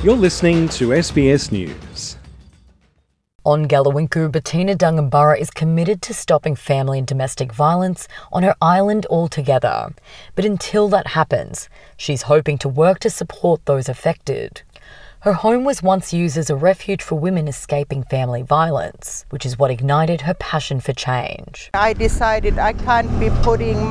You're listening to SBS News. On Galawinku, Bettina Dungamburra is committed to stopping family and domestic violence on her island altogether. But until that happens, she's hoping to work to support those affected. Her home was once used as a refuge for women escaping family violence, which is what ignited her passion for change. I decided I can't be putting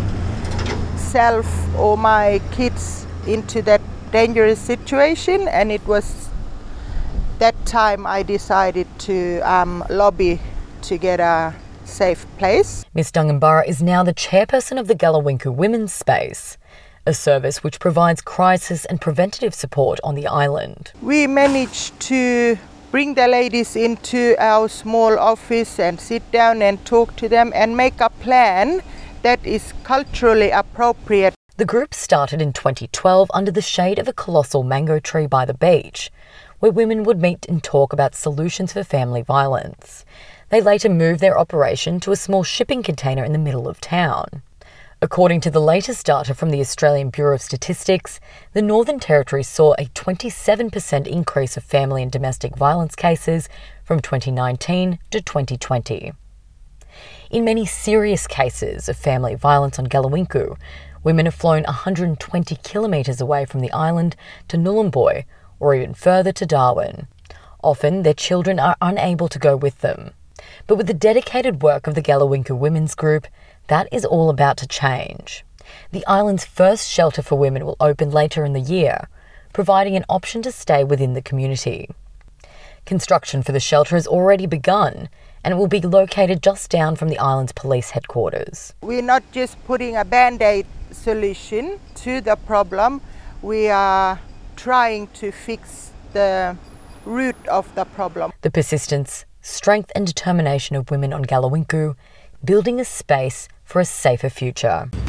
myself or my kids into that dangerous situation, and it was that time I decided to lobby to get a safe place. Ms Dungamburra is now the chairperson of the Galawinku Women's Space, a service which provides crisis and preventative support on the island. We managed to bring the ladies into our small office and sit down and talk to them and make a plan that is culturally appropriate. The group started in 2012 under the shade of a colossal mango tree by the beach, where women would meet and talk about solutions for family violence. They later moved their operation to a small shipping container in the middle of town. According to the latest data from the Australian Bureau of Statistics, the Northern Territory saw a 27% increase of family and domestic violence cases from 2019 to 2020. In many serious cases of family violence on Galawinku, women have flown 120 kilometres away from the island to Nhulunbuy, or even further to Darwin. Often, their children are unable to go with them. But with the dedicated work of the Galawinku Women's Group, that is all about to change. The island's first shelter for women will open later in the year, providing an option to stay within the community. Construction for the shelter has already begun, and it will be located just down from the island's police headquarters. We're not just putting a band-aid solution to the problem, we are trying to fix the root of the problem. The persistence, strength and determination of women on Galawinku, building a space for a safer future.